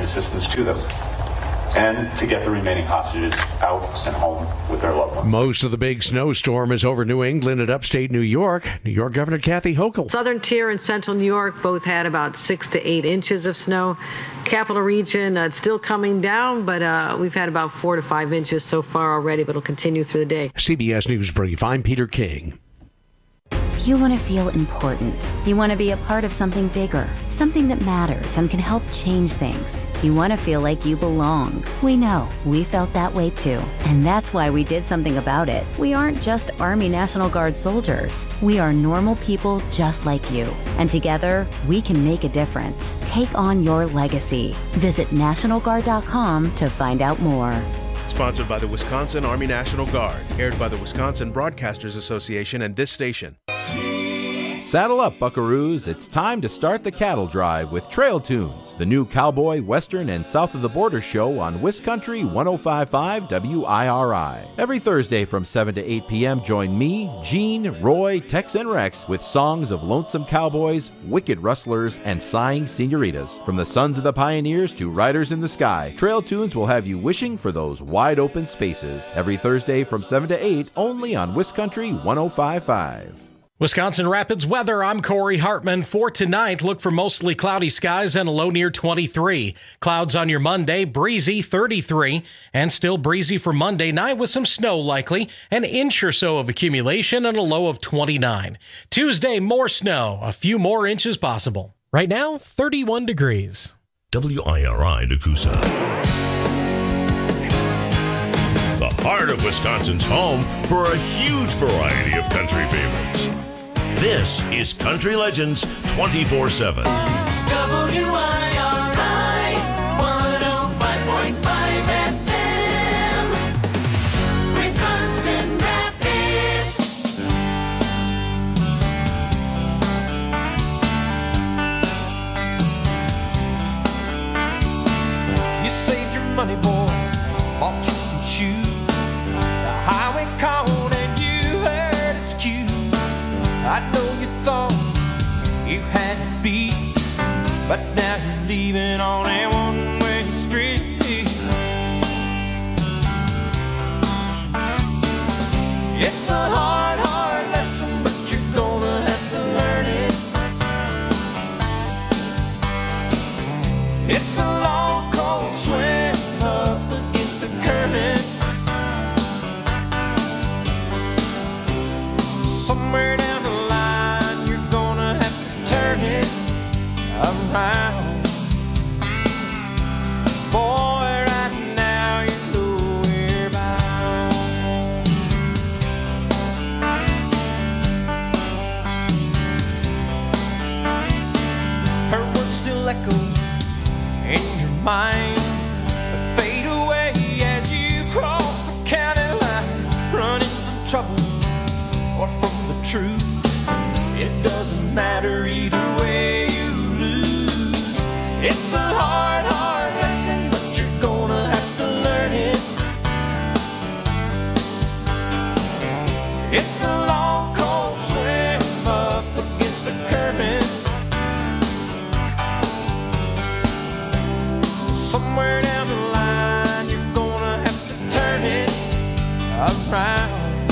assistance to them, and to get the remaining hostages out and home with their loved ones. Most of the big snowstorm is over New England and upstate New York. New York Governor Kathy Hochul. Southern Tier and Central New York both had about 6 to 8 inches of snow. Capital Region, it's still coming down, but we've had about 4 to 5 inches so far already, but it'll continue through the day. CBS News Brief, I'm Peter King. You want to feel important. You want to be a part of something bigger, something that matters and can help change things. You want to feel like you belong. We know. We felt that way too. And that's why we did something about it. We aren't just Army National Guard soldiers. We are normal people just like you. And together, we can make a difference. Take on your legacy. Visit NationalGuard.com to find out more. Sponsored by the Wisconsin Army National Guard. Aired by the Wisconsin Broadcasters Association and this station. Saddle up, buckaroos. It's time to start the cattle drive with Trail Tunes, the new cowboy, western, and south of the border show on WisCountry 105.5 WIRI. Every Thursday from 7 to 8 p.m., join me, Gene, Roy, Tex, and Rex with songs of lonesome cowboys, wicked rustlers, and sighing senoritas. From the sons of the pioneers to riders in the sky, Trail Tunes will have you wishing for those wide open spaces. Every Thursday from 7 to 8, only on WisCountry 105.5. Wisconsin Rapids weather, I'm Corey Hartman. For tonight, look for mostly cloudy skies and a low near 23. Clouds on your Monday, breezy 33, and still breezy for Monday night with some snow likely, an inch or so of accumulation and a low of 29. Tuesday, more snow, a few more inches possible. Right now, 31 degrees. WIRI Nakusa. The heart of Wisconsin's home for a huge variety of country favorites. This is Country Legends 24/7. WIRI 105.5 FM, Wisconsin Rapids. You saved your money, boy, bought you some shoes, the highway cone, and you heard it's cute. I know you thought you had to be, but now you're leaving on a one-way street. It's a hard, hard lesson, but you're gonna have to learn it. It's a long, cold swim up against the current. Somewhere down the line, you're gonna have to turn it around. Boy, right now you're nowhere bound. Her words still echo in your mind, but fade away as you cross the county line, running from trouble or from the truth. It doesn't matter either way you lose. It's a hard, hard lesson, but you're gonna have to learn it. It's a long, cold swim up against the current. Somewhere down the line, you're gonna have to turn it around.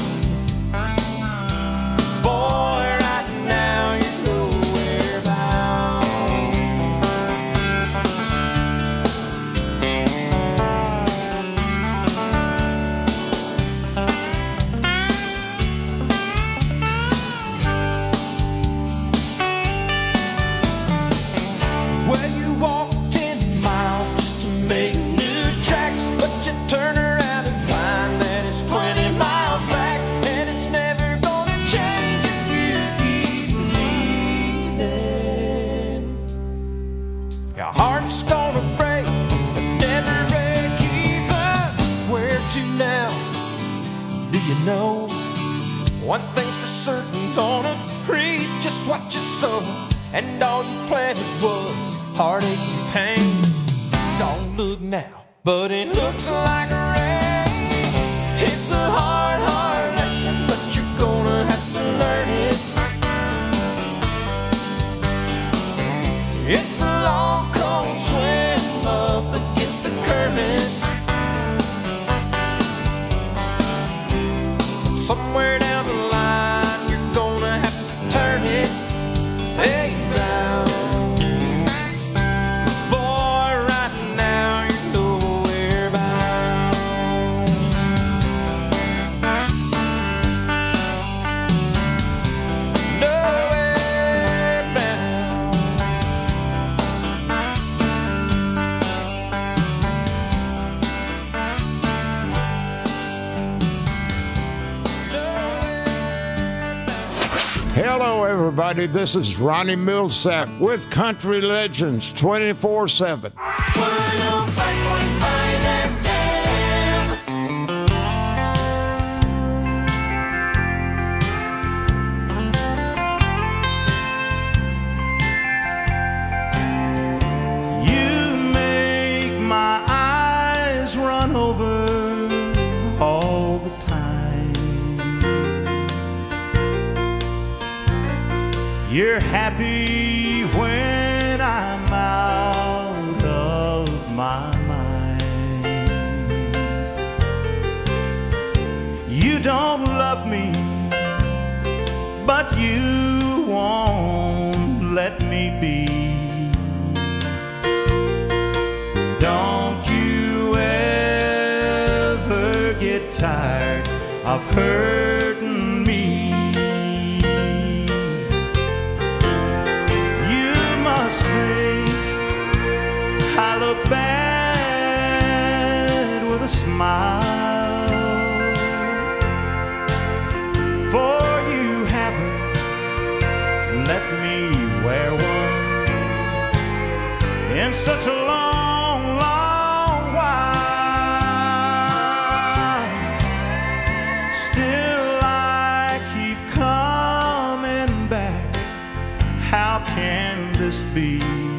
Boy, right now you're nowhere bound. Well, you walk 10 miles just to make new tracks, but you turn around and find that it's 20 miles back, and it's never gonna change if you keep leaving. Your heart's gonna break, but never break even. Where to now? Do you know? One thing's for certain, gonna reap just what you sow, and all you planted was heartache and pain. Don't look now, but it looks like rain. It's a hard, hard lesson, but you're gonna have to learn it. It's a long, cold swim up Hello, everybody. This is Ronnie Millsap with Country Legends 24/7. 105.5 FM. You make my eyes run over all the time. You're happy when I'm out of my mind. You don't love me, but you won't let me be. Don't you ever get tired of hurting me. You must think I look bad with a smile, for you haven't let me wear one in such a long, long while. Still I keep coming back. How can this be?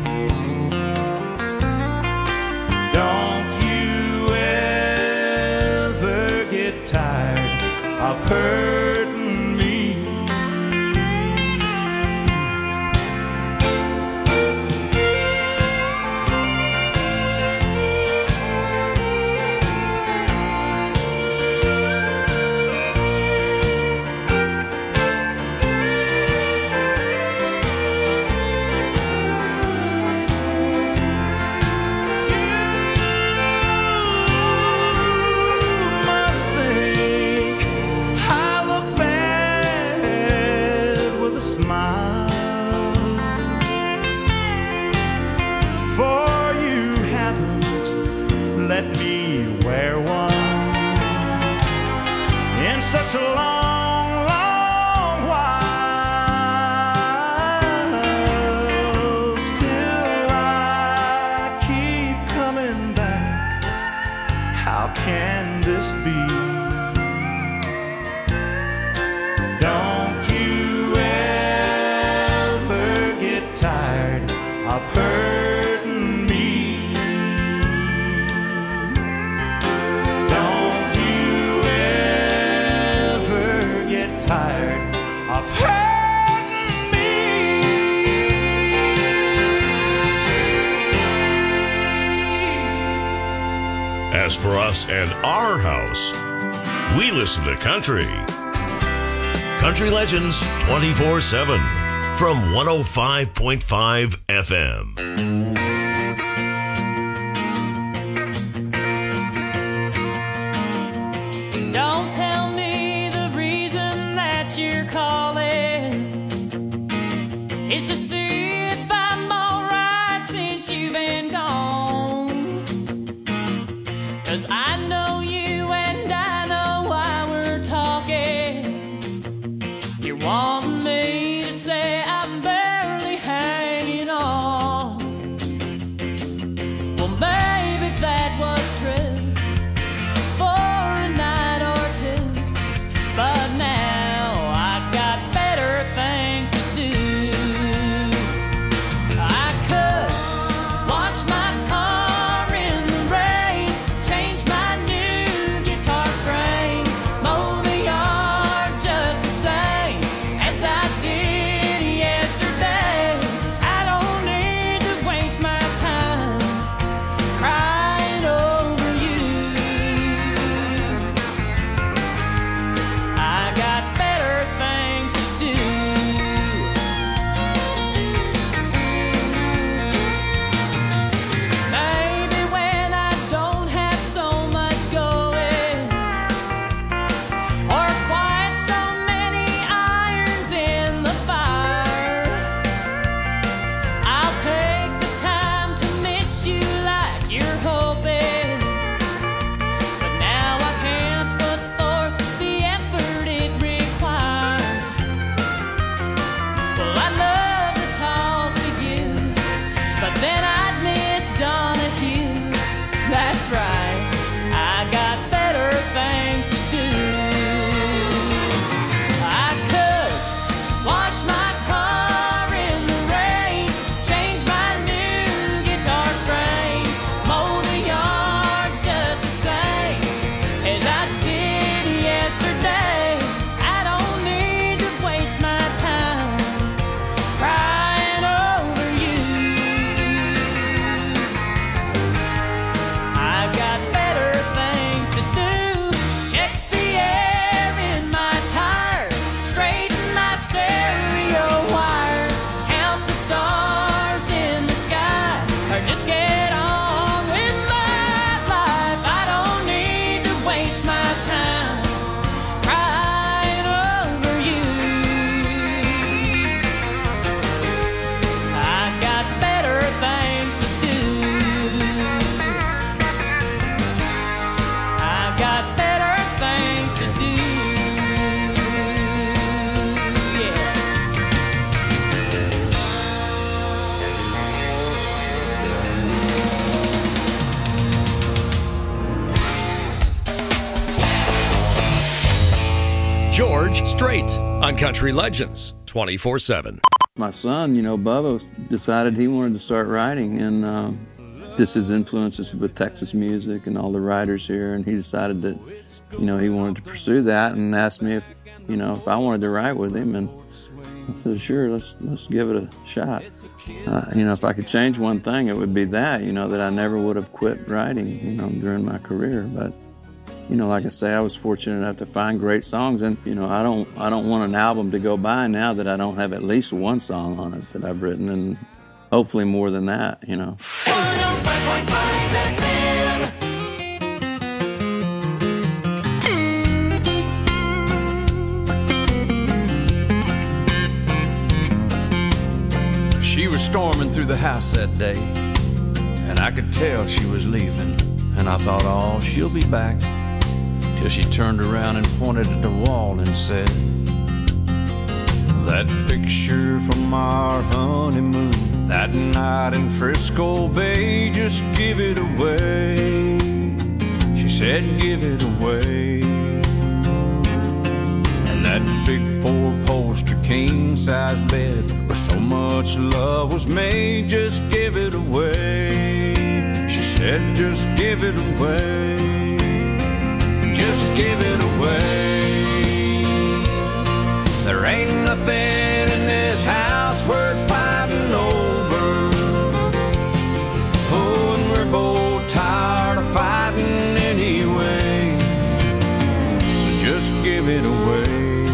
Don't you ever get tired of hurting me? Must think I look bad with a smile, for you haven't let me wear one in such a long, long while. Still I keep coming back. How can this be? Don't you ever get tired of hurting me? Don't you ever get tired of hurting me? As for us and our house, we listen to country. Country Legends 24/7 from 105.5 FM. Don't tell me the reason that you're calling is to see if I'm alright since you've been gone. 'Cause I know you and I know why we're talking. You're wanting me to say I'm barely hanging on. Well, maybe that was true for a night or two, but now I got better things to do. I could wash my car in the rain, change my new George Strait on Country Legends 24/7. My son, Bubba, decided he wanted to start writing, and just his influences with Texas music and all the writers here, and he decided that, he wanted to pursue that and asked me if I wanted to write with him, and I said, sure, let's give it a shot. If I could change one thing, it would be that, that I never would have quit writing, during my career. But, like I say, I was fortunate enough to find great songs, and, I don't want an album to go by now that I don't have at least one song on it that I've written, and hopefully more than that, 105.5 FM. She was storming through the house that day, and I could tell she was leaving. And I thought, oh, she'll be back. Till she turned around and pointed at the wall and said, that picture from our honeymoon, that night in Frisco Bay, just give it away. She said, give it away. And that big 4-poster king-size bed where so much love was made, just give it away. She said, just give it away. Just give it away. There ain't nothing in this house worth fighting over. Oh, and we're both tired of fighting anyway. So just give it away.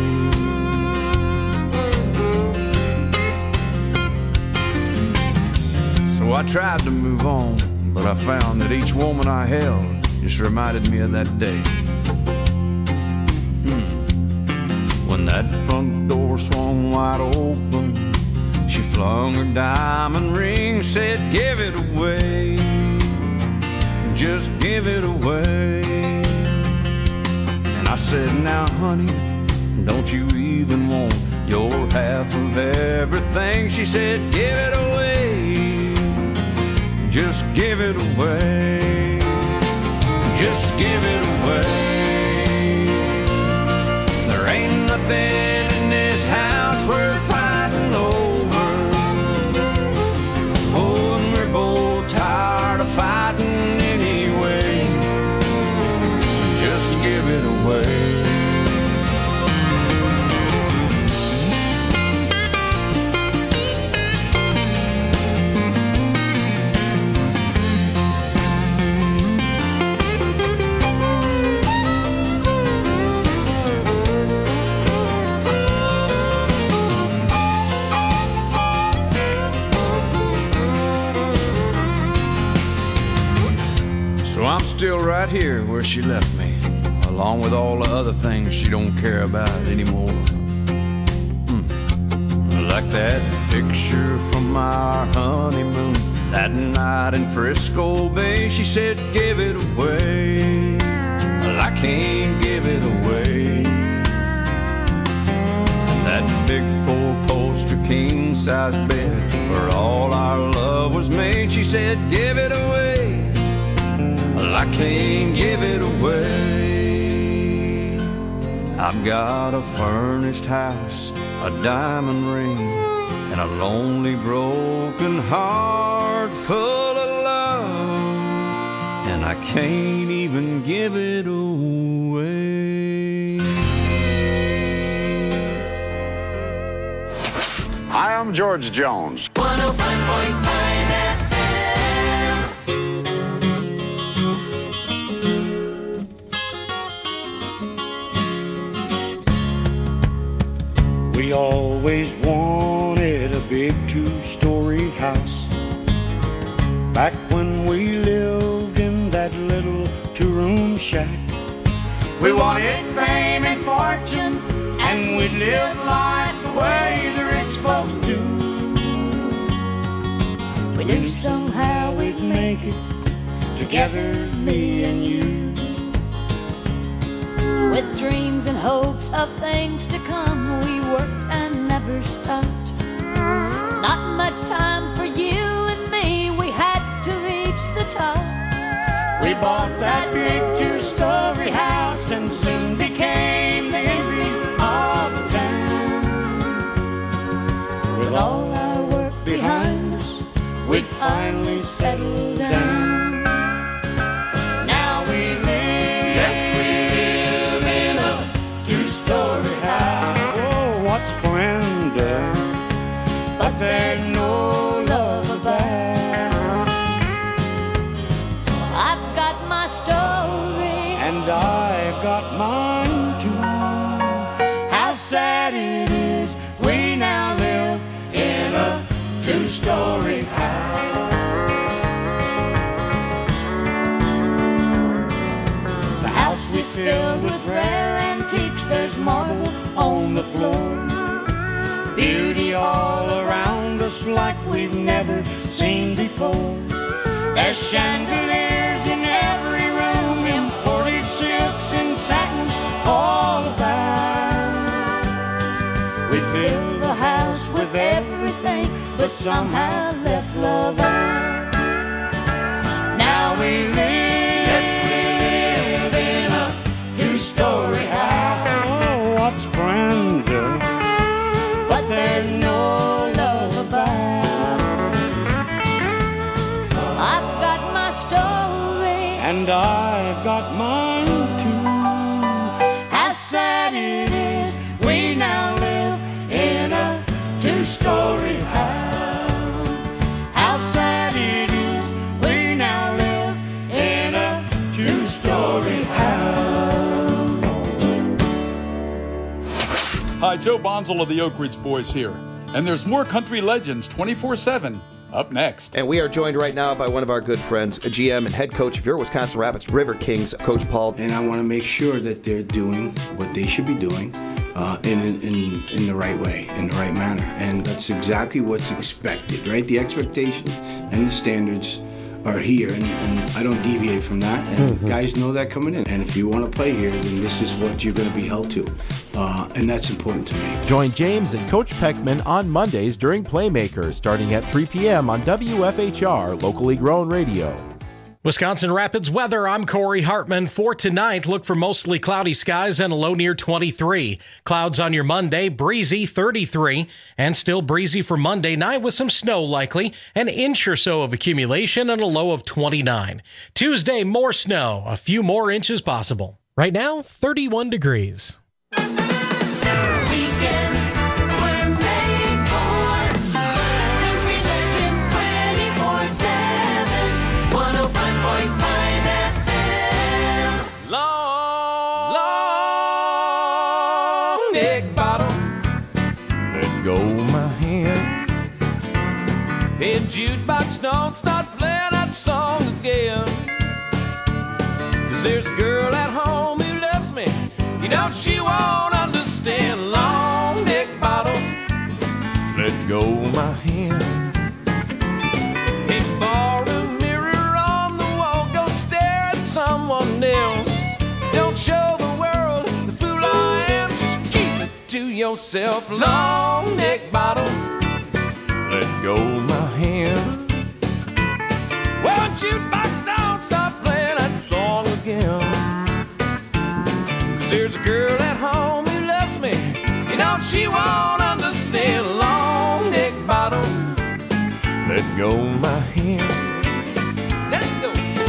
So I tried to move on, but I found that each woman I held just reminded me of that day. When that front door swung wide open, she flung her diamond ring, said, give it away. Just give it away. And I said, now honey, don't you even want your half of everything? She said, give it away. Just give it away. Just give it away. There ain't nothing in this house worth fighting over. Oh, and we're both tired of fighting anyway. Just give it away. I'm still right here where she left me, along with all the other things she don't care about anymore. Like that picture from our honeymoon, that night in Frisco Bay. She said, give it away. Well, I can't give it away. And that big 4-poster king-size bed where all our love was made, she said, give it away. I can't give it away. I've got a furnished house, a diamond ring, and a lonely broken heart full of love, and I can't even give it away. Hi, I'm George Jones. 105.5 We always wanted a big 2-story house. Back when we lived in that little 2-room shack. We wanted fame and fortune, and we lived life the way the rich folks do. We knew somehow we'd make it together, me and you. With dreams and hopes of things to come, we worked and never stopped. Not much time for you and me, we had to reach the top. We bought that big 2-story house and soon became the envy with all our work behind us, we'd finally settle down. Now we live, yes, we live in a two-story house. Oh, what splendor, but there's no love about. I've got my story, And I've got mine too. how sad it is we now live in a two-story house. The house is filled with rare antiques. There's marble on the floor, beauty all around us like we've never seen before. There's chandeliers in every room, imported silks and satins all about. We fill the house with everything, but somehow left love out. Now we live, yes, we live in a two-story house. Oh, what splendor, but there's no love about. I've got my story, and I've got mine too. how sad it is we now live in a two-story house. How sad it is we now live in a two-story house. Hi, Joe Bonzel of the Oak Ridge Boys here. And there's more Country Legends 24/7 up next. And we are joined right now by one of our good friends, a GM and head coach of your Wisconsin Rapids River Kings, Coach Paul. And I want to make sure that they're doing what they should be doing in the right way, in the right manner. And that's exactly what's expected, right? The expectations and the standards are here, and I don't deviate from that. And guys know that coming in. And if you want to play here, then this is what you're going to be held to. And that's important to me. Join James and Coach Peckman on Mondays during Playmakers, starting at 3 p.m. on WFHR, locally grown radio. Wisconsin Rapids weather, I'm Corey Hartman. For tonight, look for mostly cloudy skies and a low near 23. Clouds on your Monday, breezy 33, and still breezy for Monday night with some snow likely, an inch or so of accumulation and a low of 29. Tuesday, more snow, a few more inches possible. Right now, 31 degrees. Weekends were made for Country Legends 24/7, 105.5 FM. Long neck bottom, Let go my hand. and jukebox don't start playing that song again. 'Cause there's a girl at home who loves me, you know she won't understand. Long neck bottom, Let go my hand. hey, ballroom mirror on the wall, go stare at someone else. Don't show the world the fool I am, just keep it to yourself. Long neck bottom, Let go my hand. well, jukebox don't stop playing that song again. 'Cause there's a girl at home who loves me, you know she won't understand. Long neck bottom, Let go my hand. let it go.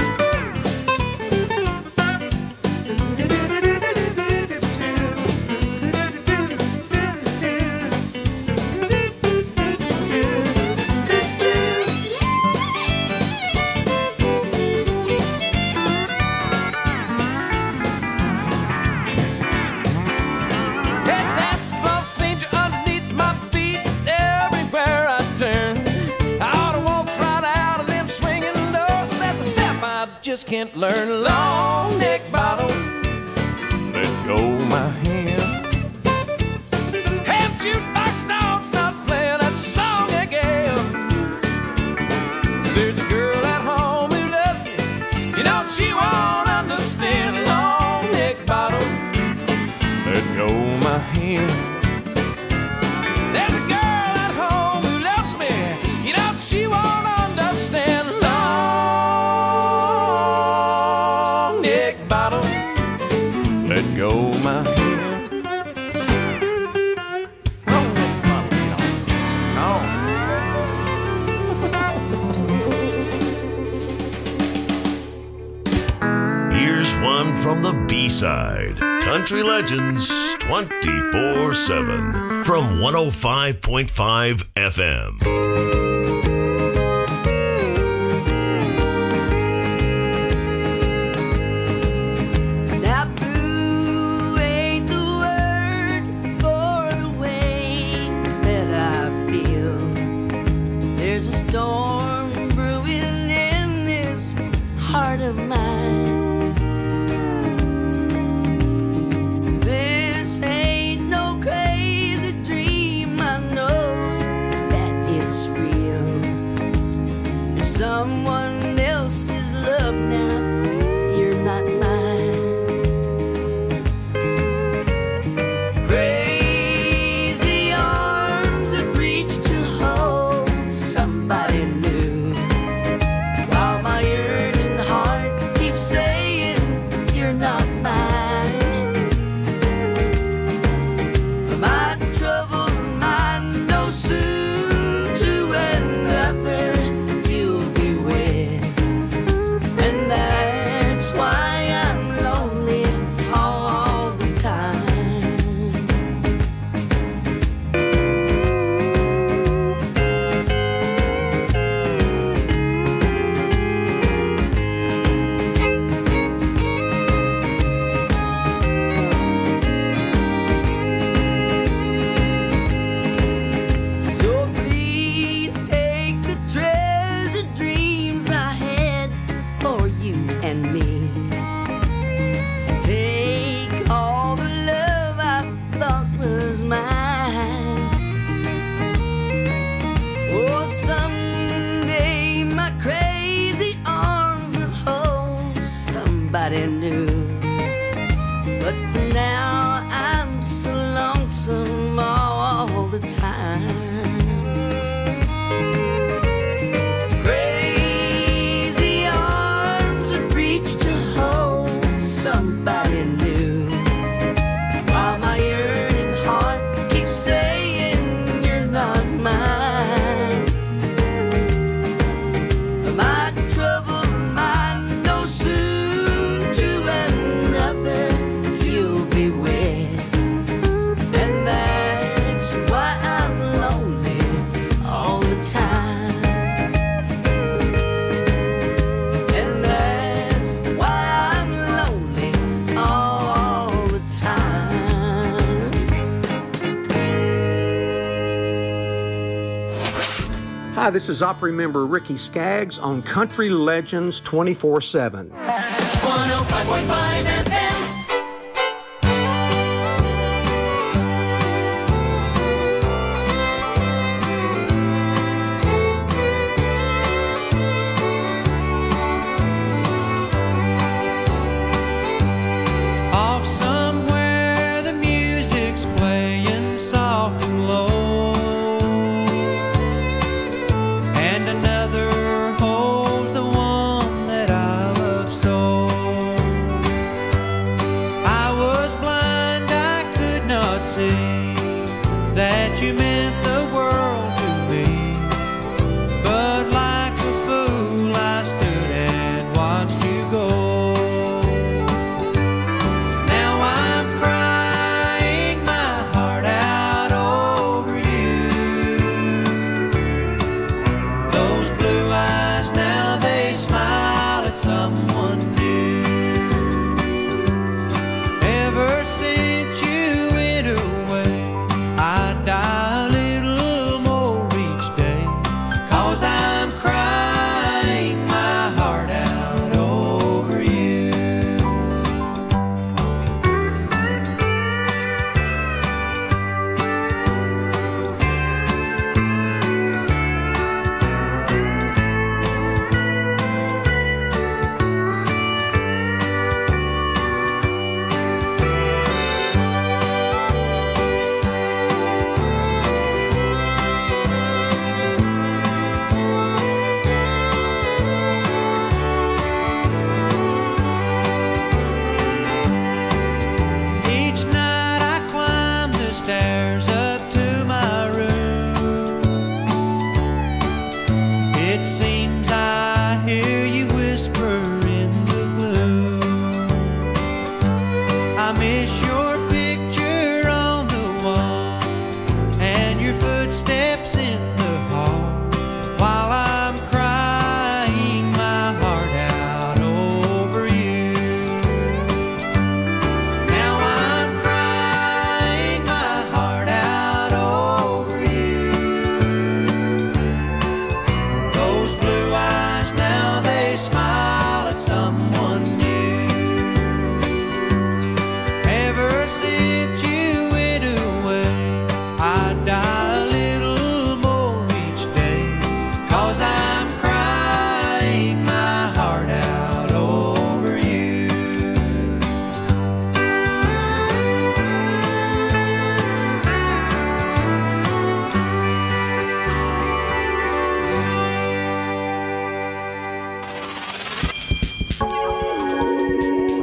That dance floor seems to underneath my feet everywhere I turn. I ought to walk right out of them swinging doors, but that's a step I just can't learn. Long neck bottom, Let go my hand. hey, jukebox don't stop playing that song again. 'Cause there's a girl at home who loves me, you know she won't understand. Long neck bottom, Let go my hand. there's a girl at home who loves me, you know she won't understand. Long neck bottom, Let go my hand. long neck bottom. No. on from the B-side. Country Legends 24/7 from 105.5 FM. Someone else's love now, you're not mine. Crazy arms that reach to hold somebody new, while my yearning heart keeps saying you're not mine. My troubled mind knows soon to another. New, but now I'm so lonesome all the time. Crazy arms that reach to hold somebody new, while my yearning heart keeps saying you're not mine. My troubled mind knows soon Hi, this is Opry member Ricky Skaggs on Country Legends 24/7. 105.5 FM. Off somewhere the music's playing soft and low.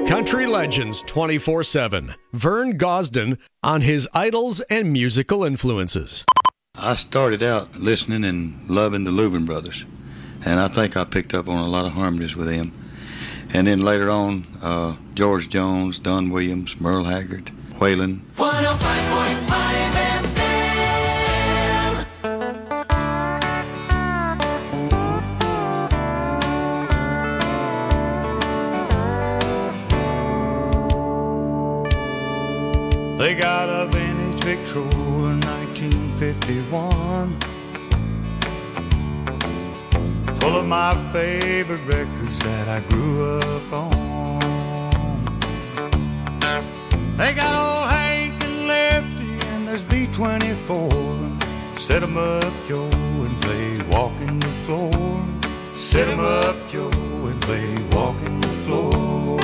Country Legends 24/7. Vern Gosden on his idols and musical influences. I started out listening and loving the Louvin Brothers, and I think I picked up on a lot of harmonies with them. And then later on, George Jones, Don Williams, Merle Haggard, Waylon. 105.5 FM. They got a vintage Victrola in 1951, full of my favorite records that I grew up on. They got old Hank and Lefty and there's B-24. Set 'em up, Joe, and play Walking the Floor. Set 'em up, Joe, and play Walking the Floor.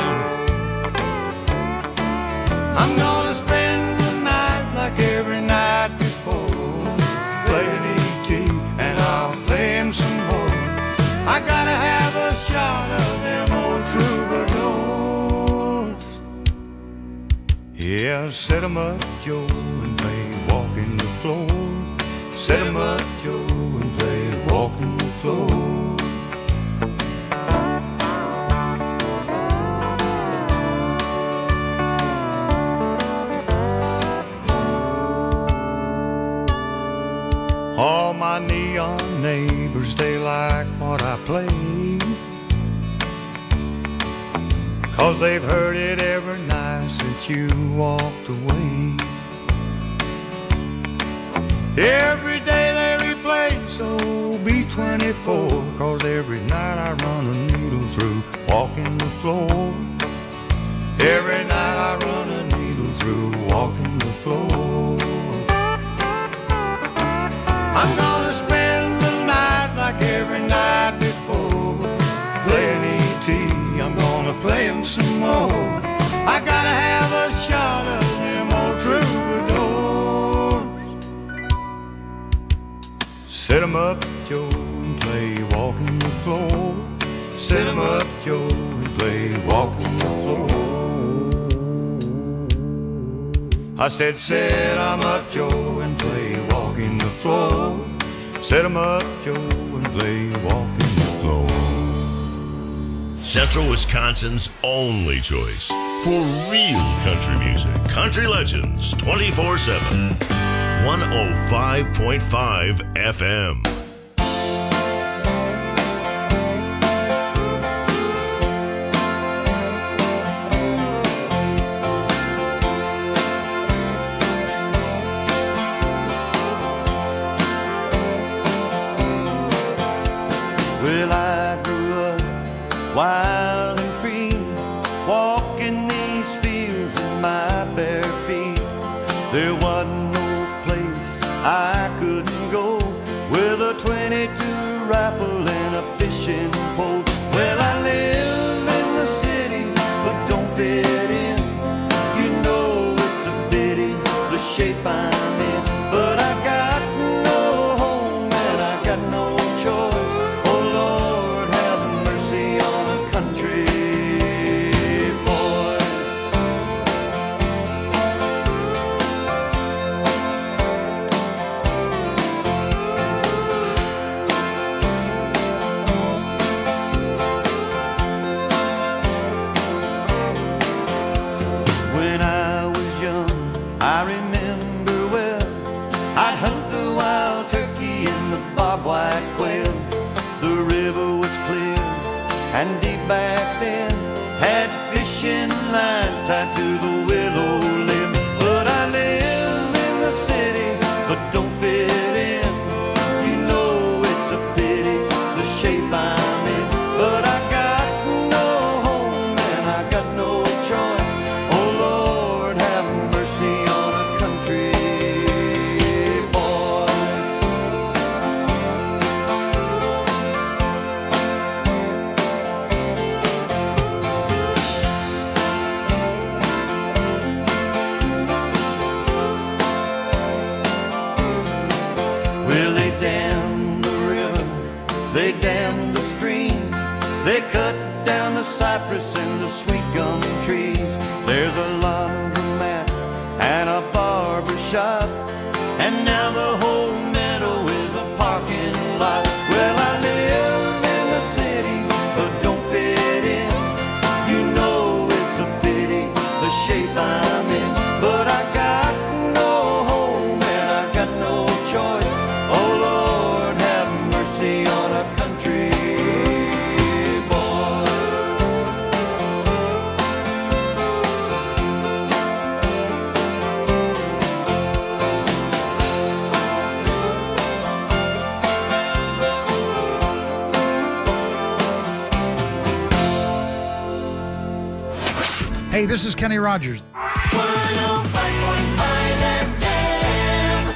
I'm gonna spend the night like every night before, playing E.T. and I'll play him some more. I gotta have a shot of them old troubadours. Yeah, set 'em up, Joe, and play Walking the Floor. Set 'em up, Joe, and play Walking the Floor. All my neon neighbors, they like what I play, 'cause they've heard it every night since you walked away. Every day they replay, so B-24, 'cause every night I run a needle through Walking the Floor. Every night I run a needle through Walking the Floor. I'm gonna spend the night like every night before, playing E.T. I'm gonna play him some more. I gotta have a shot of them old troubadours. Set 'em up, Joe, and play Walking the Floor. Set 'em up, Joe, and play Walking the Floor. I said, set 'em up, Joe, and play Walking the Floor. Set 'em up, Joe, and play Walking the Floor. Central Wisconsin's only choice for real country music. Country Legends 24/7. 105.5 FM. Well, I grew up wild and free, walking these fields in my bare feet. There wasn't no place I couldn't go with a 22 rifle and a fishing pole. Well, I live in the city, but don't fit in. You know it's a pity, the shape I'm in. But I got no home and I got no choice. White quail, the river was clear and deep back then, had fishing lines tied to the willow limb. But I live in the city, but don't fit in. You know it's a pity, the shape I'm in. But I got no home and I got no choice. Oh Lord, have mercy on a country boy. cypress and the sweet gum trees. There's a laundromat and a barber shop, and now the whole meadow is a parking lot. Well, I live in the city but don't fit in. You know it's a pity the shape I'm in, but I got no home and I got no choice. Oh Lord, have mercy on a country boy. Hey, this is Kenny Rogers. 105.5 FM.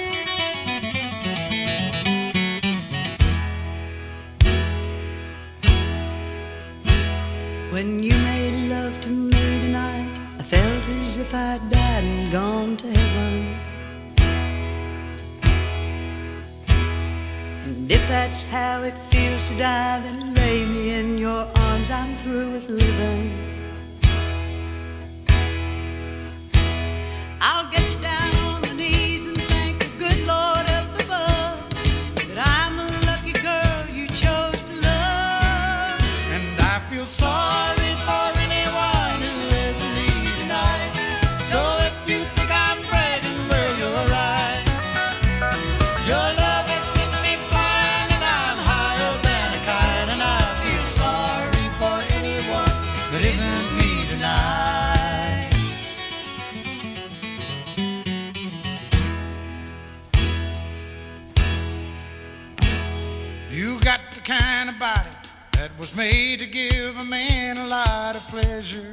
When you made love to me tonight, I felt as if I'd died and gone to heaven. And if that's how it feels to die, then lay me in your arms, I'm through with living. I'll get down on my knees and thank the good Lord up above that I'm a lucky girl you chose to love. And I feel sorry for anyone who isn't me tonight. So if you think I'm bragging, well, you're right. Your love has sent me flying and I'm higher than a kite. And I feel sorry for anyone that isn't me tonight. You got the kind of body that was made to give a man a lot of pleasure.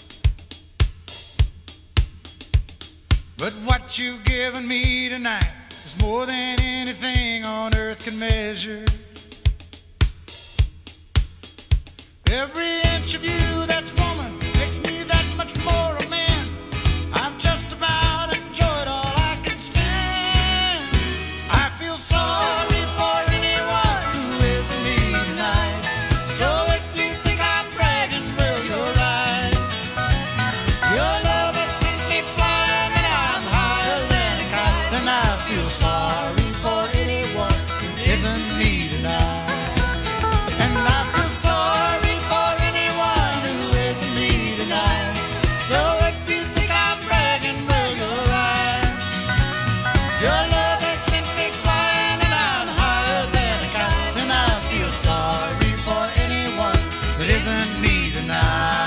But what you've given me tonight is more than anything on earth can measure. Every inch of you that's woman makes me that much more a man. I've just about enjoyed all I can stand. I feel sorry for anyone who isn't me tonight. So if you think I'm bragging, well, you're right. Your love has sent me flying and I'm higher than a kite. And I feel sorry for anyone who isn't me tonight. And I feel sorry for anyone who isn't me tonight. So if you think I'm bragging, well, you're right. Your love has sent me flying and I'm higher than a kite. And I feel sorry for anyone that isn't me tonight.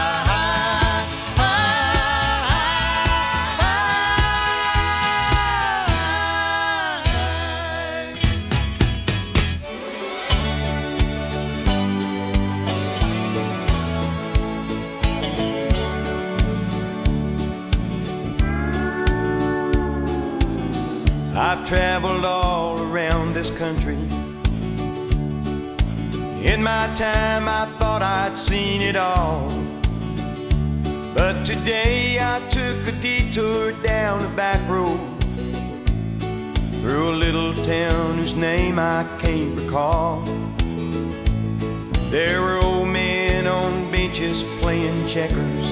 I've traveled all around this country. In my time I thought I'd seen it all, but today I took a detour down a back road through a little town whose name I can't recall. There were old men on benches playing checkers,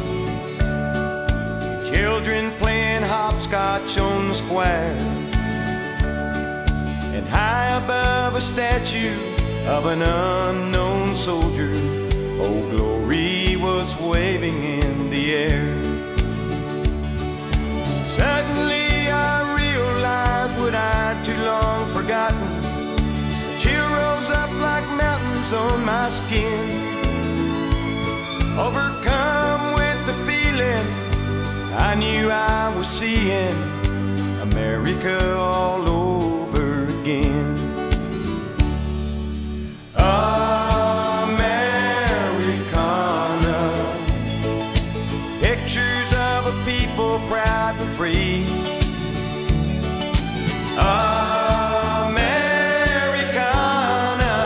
children playing hopscotch on the square, and high above a statue of an unknown soldier, Old Glory was waving in the air. Suddenly I realized what I'd too long forgotten. A chill rose up like mountains on my skin. Overcome with the feeling, I knew I was seeing America all over again. Americana, pictures of a people proud and free. Americana,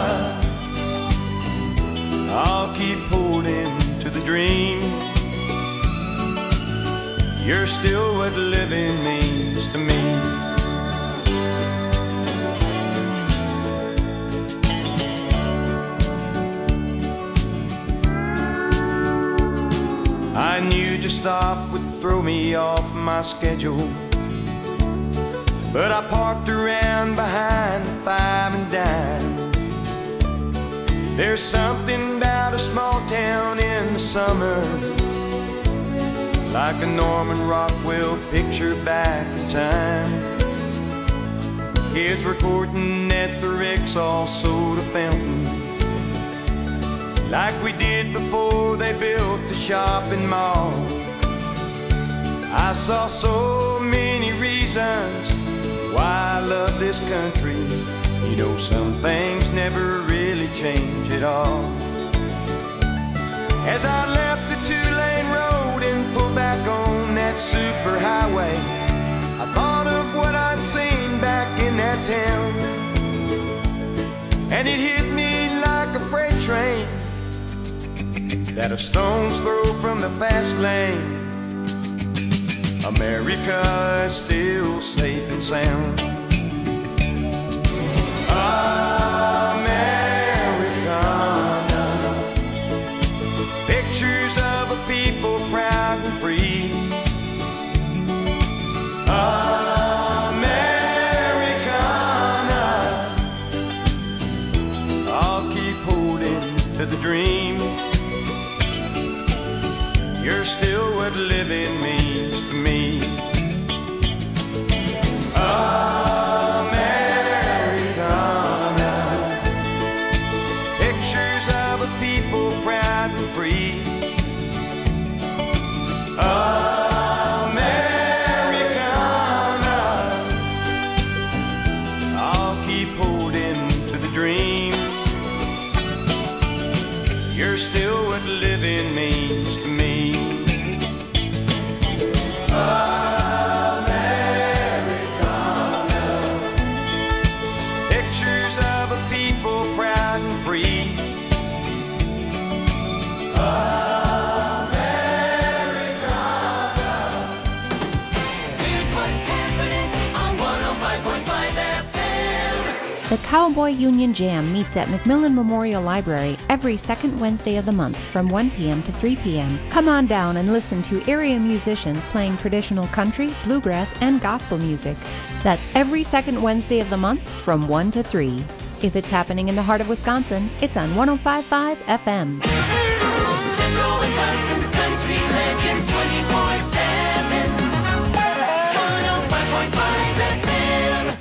I'll keep holding to the dream. You're still what living means to me. I knew to stop would throw me off my schedule, but I parked around behind the Five and Dime. There's something about a small town in the summer, like a Norman Rockwell picture back in time. Kids were courting at the Rexall soda fountain, like we did before they built the shopping mall. I saw so many reasons why I love this country. You know, some things never really change at all. As I left the two-lane road and pulled back on that superhighway, I thought of what I'd seen back in that town, and it hit me like a freight train that a stone's throw from the fast lane. America is still safe and sound. Americana, pictures of a people proud and free. Americana, I'll keep holding to the dream. You're still what living means to me. Americana, pictures of a people proud and free. Americana, I'll keep holding to the dream. You're still what living means to me. Americana, pictures of a people proud and free. Americana. Here's what's happening on 105.5 FM. The Cowboy Union Jam meets at McMillan Memorial Library every second Wednesday of the month from 1 p.m. to 3 p.m. Come on down and listen to area musicians playing traditional country, bluegrass, and gospel music. That's every second Wednesday of the month from 1 to 3. If it's happening in the heart of Wisconsin, it's on 105.5 FM. Central Wisconsin's country legends 24/7. 105.5 FM.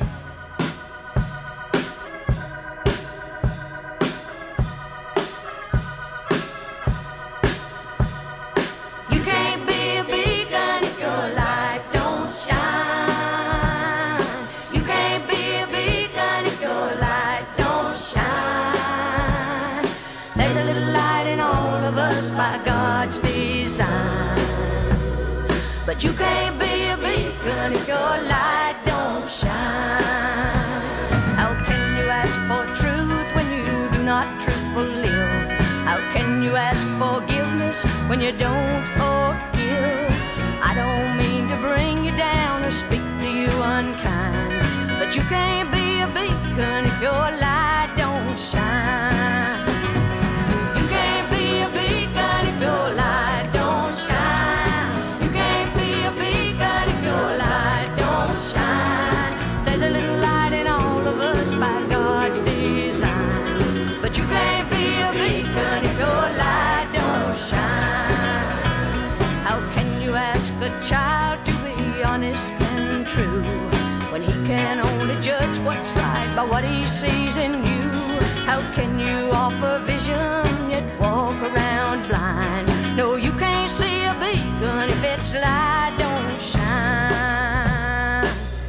You can't be a beacon if your light don't shine. You can't be a beacon if your light don't shine. There's a little light in all of us by God's design. But you can't be a beacon if your light don't shine. How can you ask for truth when you do not truthfully live? How can you ask forgiveness when you don't forgive? I don't mean to bring you down or speak to you unkind, but you can't be a beacon if your light don't shine. You can't be a beacon if your light don't shine. You can't be a beacon if your light don't shine. There's a little light in all of us by God's design, but you can't be a beacon if your light don't shine. How can you ask a child to be honest and true when he can only judge what's right by what he sees in you? How can you offer vision yet walk around blind? No, you can't see a beacon if its light don't shine.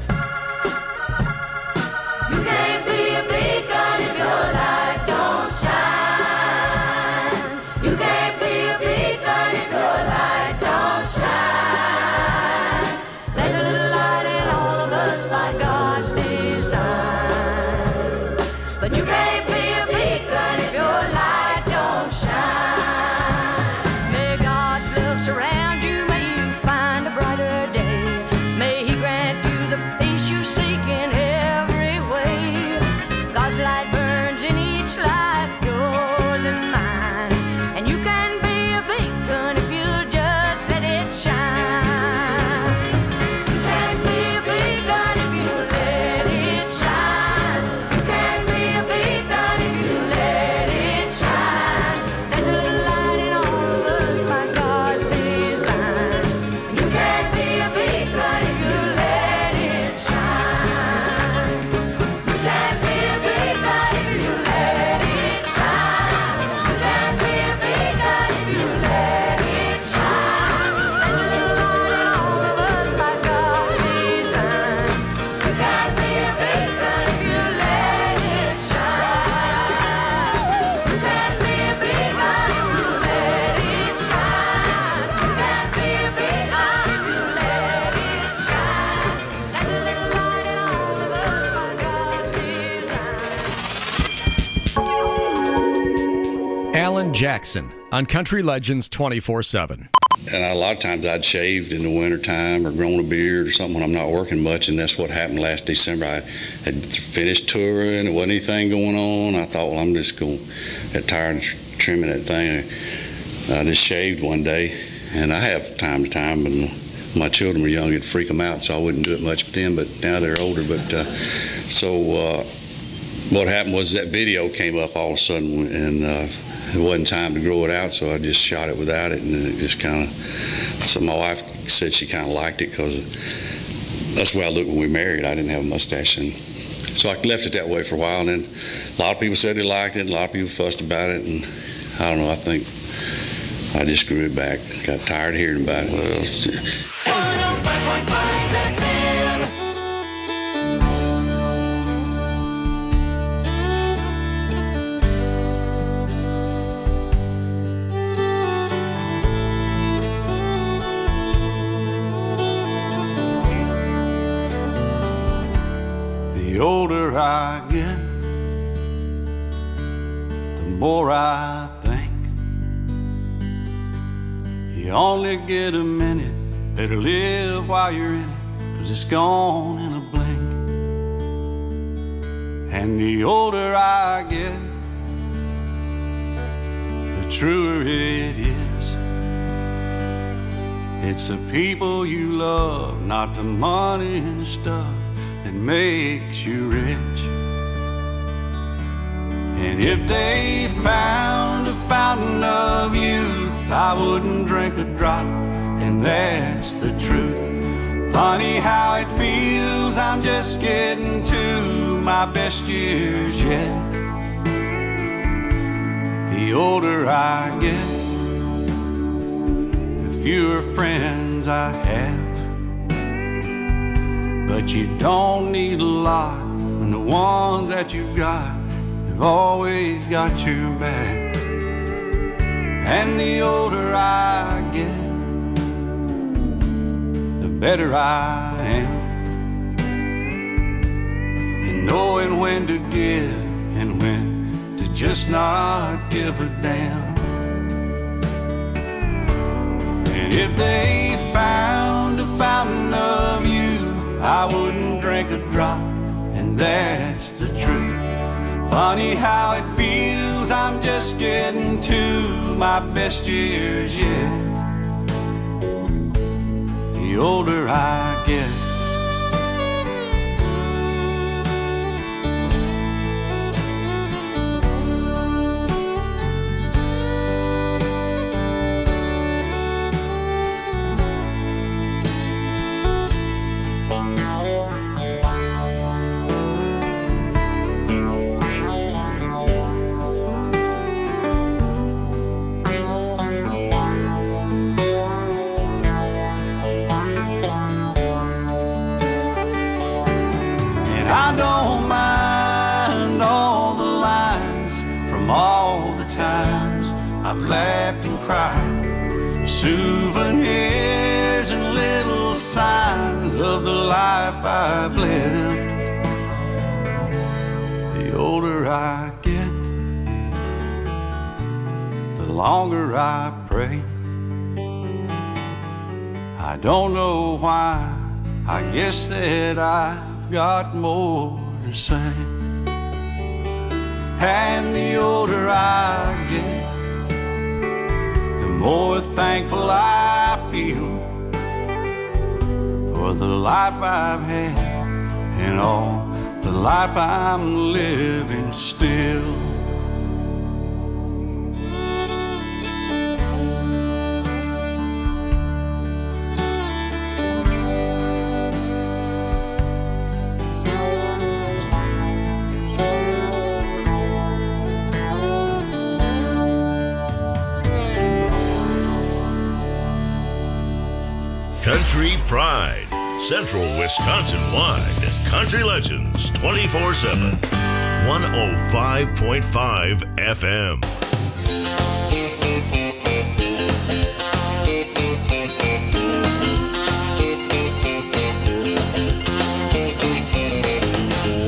You can't be a beacon if your light don't shine. You can't be a beacon if your light don't shine. There's a little light in all of us by God's design, but you can't be a beacon if your light don't shine. May God's love surround you, may you find a brighter day. May He grant you the peace you seek in every way. God's light burns in each life, yours and mine, and you can be a beacon if you'll just Jackson on Country Legends 24/7. And a lot of times I'd shaved in the wintertime or grown a beard or something when I'm not working much, and that's what happened last December. I had finished touring, there wasn't anything going on. I thought, well, I'm just going to get tired of trimming that thing. I just shaved one day, and I have time to time, but my children were young, it'd freak them out, so I wouldn't do it much with them, but now they're older. But what happened was that video came up all of a sudden, and it wasn't time to grow it out, so I just shot it without it, and then it just kind of, so my wife said she kind of liked it because that's the way I looked when we married. I didn't have a mustache, and so I left it that way for a while, and then a lot of people said they liked it, a lot of people fussed about it, and I don't know, I think I just grew it back. Got tired of hearing about it. What else? 105.5 FM. The older I get, the more I think. You only get a minute, better live while you're in it, 'cause it's gone in a blink. And the older I get, the truer it is. It's the people you love, not the money and the stuff that makes you rich. And if they found a fountain of youth, I wouldn't drink a drop, and that's the truth. Funny how it feels, I'm just getting to my best years yet. The older I get, the fewer friends I have. But you don't need a lot when the ones that you got have always got your back. And the older I get, the better I am. And knowing when to give and when to just not give a damn. And if they found a fountain of youth, I wouldn't drink a drop, and that's the truth. Funny how it feels, I'm just getting to my best years yet. The older I get. I don't mind all the lines from all the times I've laughed and cried. Souvenirs and little signs of the life I've lived. The older I get, the longer I pray. I don't know why, I guess that I've got more to say. And the older I get, the more thankful I feel for the life I've had and all the life I'm living still. Country Pride, Central Wisconsin-wide. Country Legends 24/7. 105.5 FM.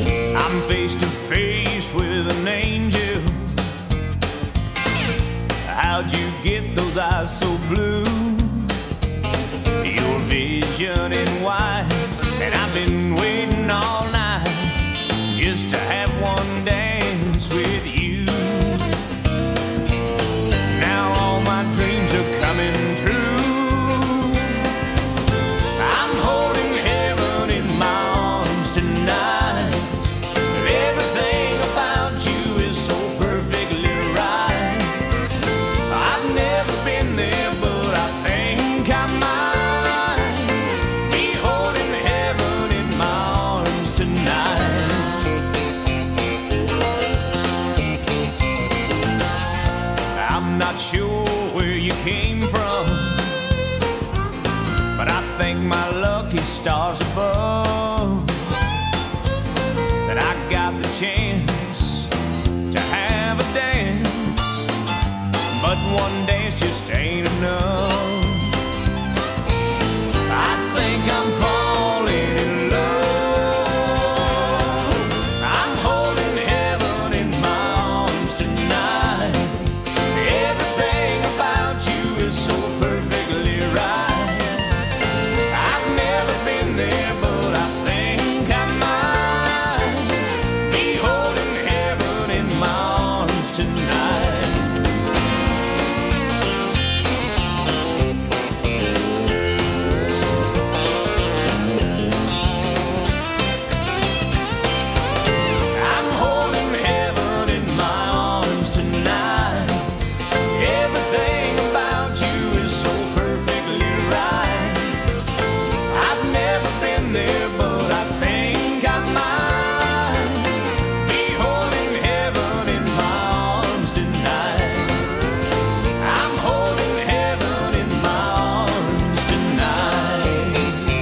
I'm face to face with an angel. eyes so blue, your vision in white, and I've been waiting all night just to have one dance with you. Now all my dreams are coming true. I'm holding heaven in my arms tonight. Everything about you is so perfectly right. I've never been there, but I think I might be holding heaven in my arms tonight. I'm not sure where you came from, but I thank my lucky stars above that I got the chance to have a dance. But one dance just ain't enough. I think I'm falling in love. I'm holding heaven in my arms tonight. Everything about you is so perfectly right. I've never been there, but I think I might be holding heaven in my arms tonight. I'm holding heaven in my arms tonight. Everything about you is so perfectly right. I've never been there, but I think I might be holding heaven in my arms tonight. I'm holding heaven in my arms tonight.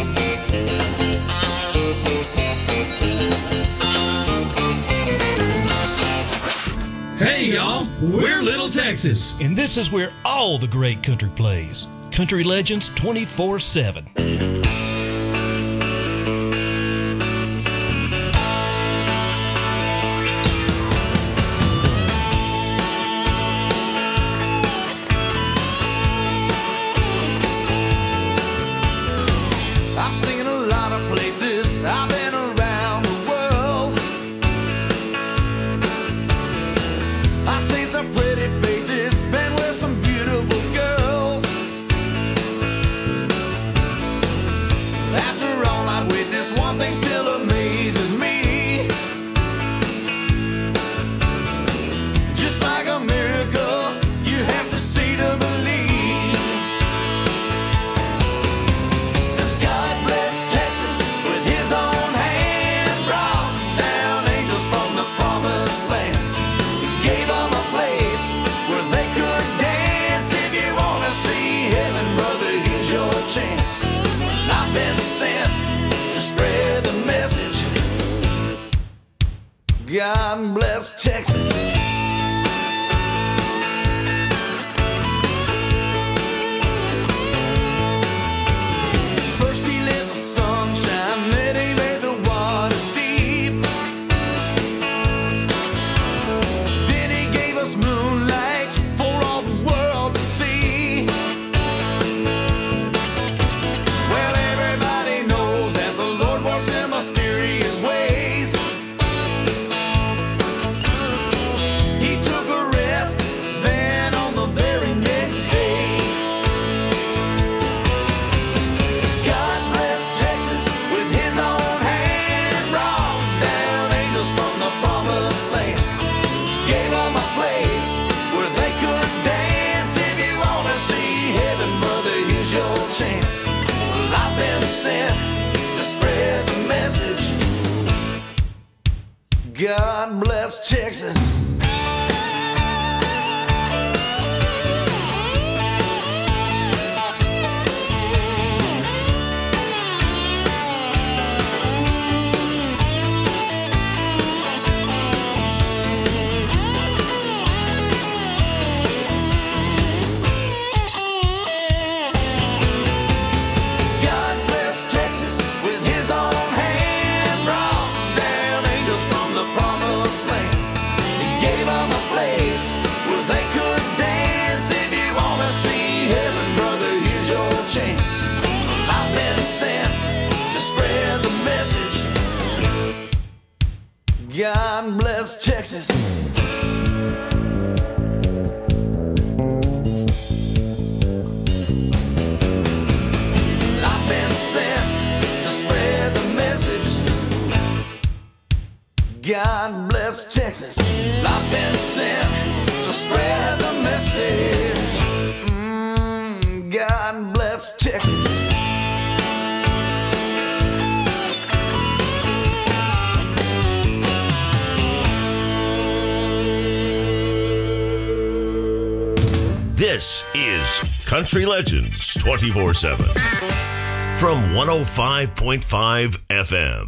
Hey, y'all, we're Little Texas, and this is where all the great country plays. Country Legends 24/7. I've seen a lot of places, I've been around the world. I've seen some pretty faces, been with some beautiful girls. After all I've witnessed, one thing still amazes me. Just like a miracle, you have to see to believe. 'Cause God bless Texas with his own hand, brought down angels from the promised land. Gave them a place where they could dance. If you wanna see heaven, brother, here's your chance. I've been sent to spread the message. God bless Texas. First he let the sun shine, then he made the waters deep. Then he gave us moonlight for all the world to see. Well, everybody knows that the Lord works in mysterious ways. He took a rest, then on the very next day. God bless Texas with his own hand, brought down angels from the promised land. Gave them a place where they could dance. If you wanna see heaven, brother, here's your chance. Well, I've been sent to spread the message. God bless Texas. God bless Texas with his own hand, brought down angels from the promised land. He Texas. I've been sent to spread the message. God bless Texas. I've been sent to spread the message. God bless Texas. This is Country Legends 24/7 from 105.5 FM.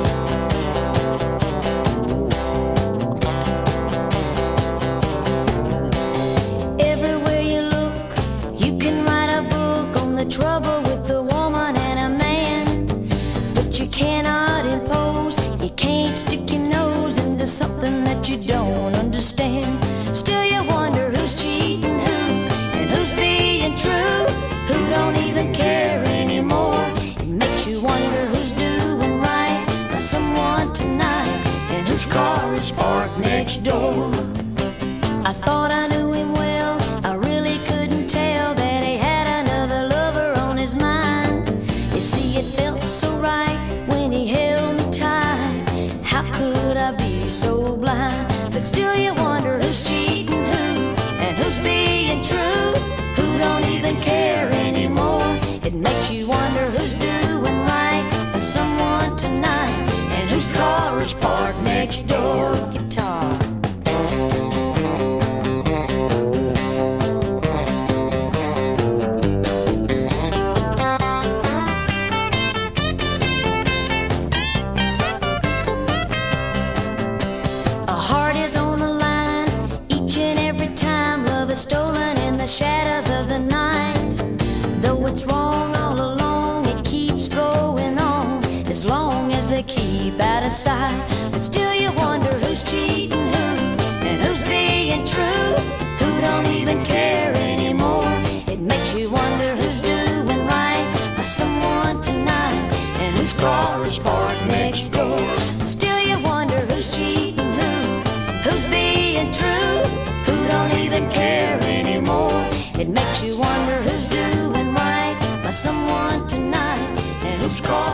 Everywhere you look, you can write a book on the trouble with a woman and a man. But you cannot impose, you can't stick your nose into something that you don't understand. Still you wonder who's cheating who, and who's being true, who don't even care anymore. It makes you wonder who's doing right by someone tonight, and whose car is parked next door. I thought I knew him well, I really couldn't tell that he had another lover on his mind. You see, it felt so right when he held me tight. How could I be so blind? But still you wonder who's cheating who, and who's being true, who don't even care anymore. It makes you wonder who's doing right by someone tonight, and whose car is parked next door. Guitar. Stolen in the shadows of the night. Though it's wrong all along, it keeps going on as long as they keep out of sight. But still you wonder who's cheating who, and who's being true, who don't even care anymore. It makes you wonder who's doing right by someone tonight, and whose car is parked next door. But still you wonder who's cheating who, who's being true, who don't even care anymore. It makes you wonder who's doing right by someone tonight, and whose car